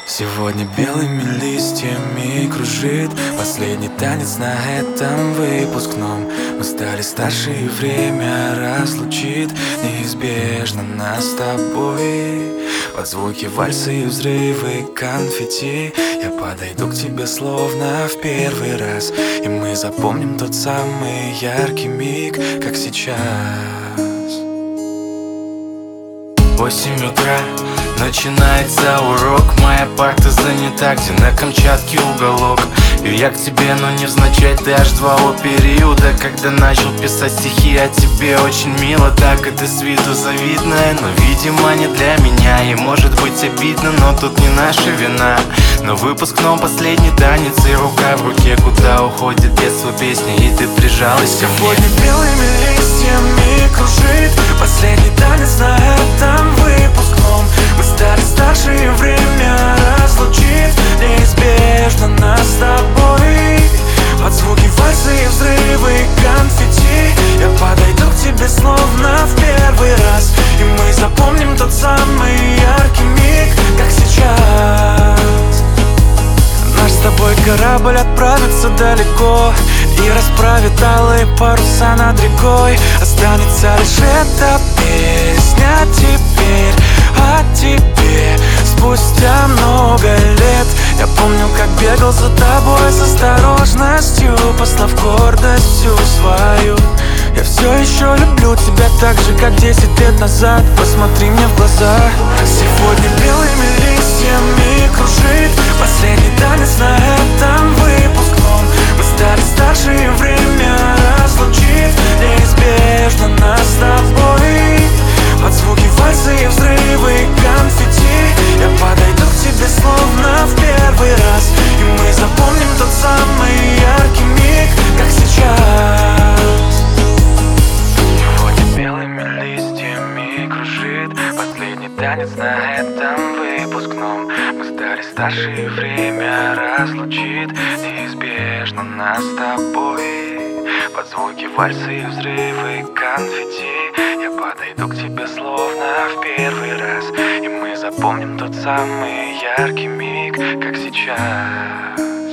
Сегодня белыми листьями кружит последний танец на этом выпускном. Мы стали старше, и время разлучит неизбежно нас с тобой. Под звуки вальса и взрывы конфетти я подойду к тебе словно в первый раз, и мы запомним тот самый яркий миг, как сейчас. 8 утра, начинается урок. Моя парта занята, где на Камчатке уголок. И я к тебе, но невзначай, ты аж 2 периода. Когда начал писать стихи о тебе, очень мило. Так это с виду завидное, но видимо не для меня. И может быть обидно, но тут не наша вина. Но в выпускном последний танец, и рука в руке, куда уходит детство песня, и ты прижалась ко мне. Сегодня белыми листьями кружит последний танец на этом выпускном. Мы стали старше, и время разлучит неизбежно нас с тобой. Под звуки вальса и взрывы конфетти я подойду к тебе словно в первый раз, и мы запомним тот самый яркий миг, как сейчас. Наш с тобой корабль отправится далеко и расправит алые паруса над рекой. Останется лишь эта песня теперь о тебе. Спустя много лет я помню, как бегал за тобой с осторожностью, послав гордость всю свою. Я все еще люблю тебя так же, как 10 лет назад. Посмотри мне в глаза. Сегодня белыми листьями кружит последний танец на этом выпускном. Мы стали старше, и время разлучит неизбежно нас с тобой. Под звуки вальса и взрывы конфетти я подойду к тебе словно в первый раз, и мы запомним тот самый яркий миг, как сейчас. Сегодня белыми листьями кружит последний танец на этом выпускном. Мы стали старше, и время разлучит неизбежно нас с тобой. Под звуки вальса и взрывы конфетти я подойду к тебе словно в первый раз, и мы запомним тот самый яркий миг, как сейчас.